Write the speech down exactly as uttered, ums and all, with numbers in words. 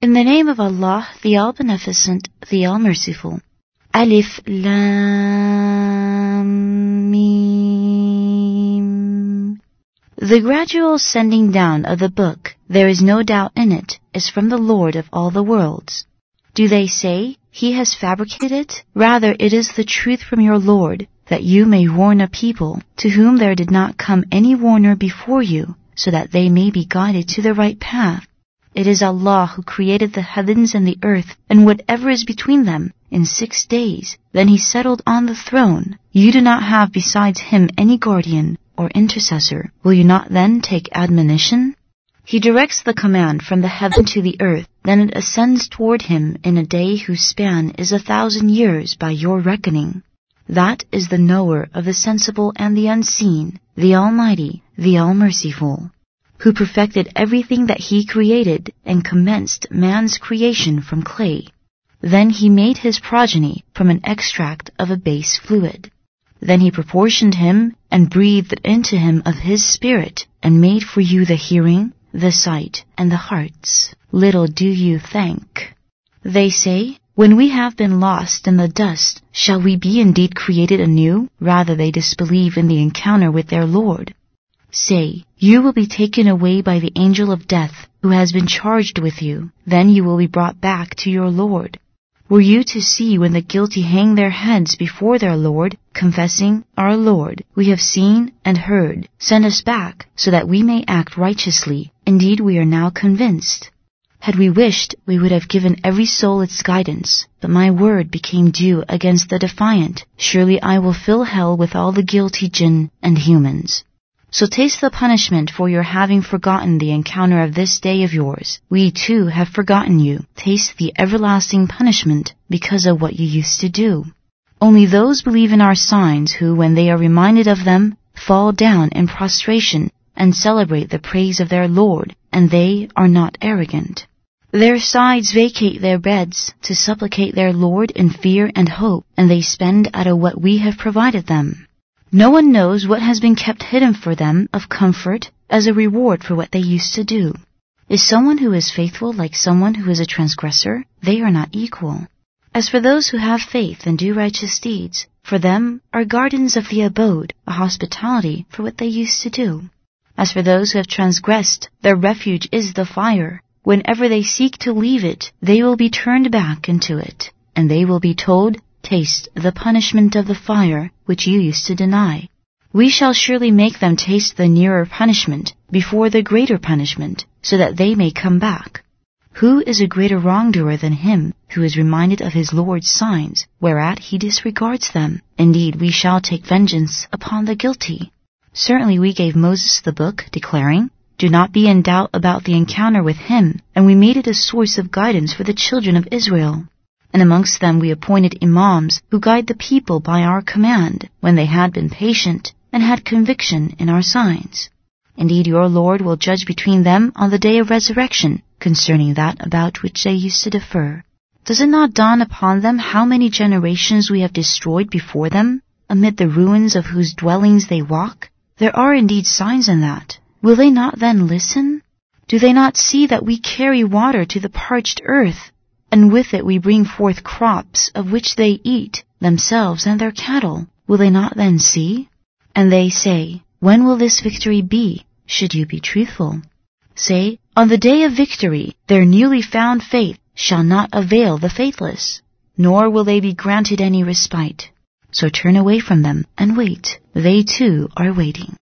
In the name of Allah, the All-Beneficent, the All-Merciful. Alif Lam Mim. The gradual sending down of the book, there is no doubt in it, is from the Lord of all the worlds. Do they say, He has fabricated it? Rather, it is the truth from your Lord, that you may warn a people to whom there did not come any warner before you, so that they may be guided to the right path. It is Allah who created the heavens and the earth and whatever is between them in six days. Then He settled on the throne. You do not have besides Him any guardian or intercessor. Will you not then take admonition? He directs the command from the heaven to the earth, then it ascends toward Him in a day whose span is a thousand years by your reckoning. That is the knower of the sensible and the unseen, the Almighty, the All-Merciful, who perfected everything that He created and commenced man's creation from clay. Then He made his progeny from an extract of a base fluid. Then He proportioned him and breathed into him of His Spirit and made for you the hearing, the sight, and the hearts. Little do you thank. They say, when we have been lost in the dust, shall we be indeed created anew? Rather they disbelieve in the encounter with their Lord. Say, you will be taken away by the angel of death, who has been charged with you. Then you will be brought back to your Lord. Were you to see when the guilty hang their heads before their Lord, confessing, Our Lord, we have seen and heard. Send us back, so that we may act righteously. Indeed, we are now convinced. Had we wished, we would have given every soul its guidance, but my word became due against the defiant. Surely I will fill hell with all the guilty jinn and humans. So taste the punishment for your having forgotten the encounter of this day of yours. We too have forgotten you. Taste the everlasting punishment because of what you used to do. Only those believe in our signs who, when they are reminded of them, fall down in prostration and celebrate the praise of their Lord, and they are not arrogant. Their sides vacate their beds to supplicate their Lord in fear and hope, and they spend out of what we have provided them. No one knows what has been kept hidden for them of comfort as a reward for what they used to do. Is someone who is faithful like someone who is a transgressor? They are not equal. As for those who have faith and do righteous deeds, for them are gardens of the abode, a hospitality for what they used to do. As for those who have transgressed, their refuge is the fire. Whenever they seek to leave it, they will be turned back into it, and they will be told, Taste the punishment of the fire which you used to deny. We shall surely make them taste the nearer punishment before the greater punishment, so that they may come back. Who is a greater wrongdoer than him who is reminded of his Lord's signs, whereat he disregards them? Indeed, we shall take vengeance upon the guilty. Certainly we gave Moses the book, declaring, Do not be in doubt about the encounter with him, and we made it a source of guidance for the children of Israel. And amongst them we appointed imams who guide the people by our command, when they had been patient and had conviction in our signs. Indeed, your Lord will judge between them on the day of resurrection, concerning that about which they used to defer. Does it not dawn upon them how many generations we have destroyed before them, amid the ruins of whose dwellings they walk? There are indeed signs in that. Will they not then listen? Do they not see that we carry water to the parched earth, and with it we bring forth crops of which they eat, themselves and their cattle? Will they not then see? And they say, When will this victory be, should you be truthful? Say, On the day of victory, their newly found faith shall not avail the faithless, nor will they be granted any respite. So turn away from them and wait. They too are waiting.